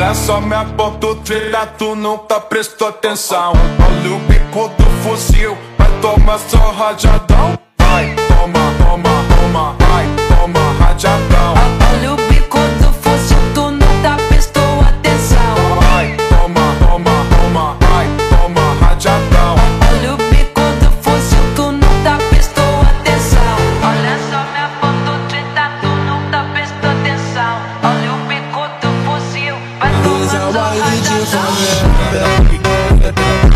Olha só, me aponta o trilha, tu nunca prestou atenção. Olha o bico do fuzil, vai tomar só rajadão. Vai, toma, toma, toma, vai, toma rajadão. Olha o bico do fuzil, tu nunca prestou atenção. Vai, toma, toma, toma, vai, toma rajadão. Olha o bico do fuzil, tu nunca prestou atenção. Olha só, me aponta o trilha, tu nunca prestou atenção. Olha o bico do fuzil, vai tomar só rajadão.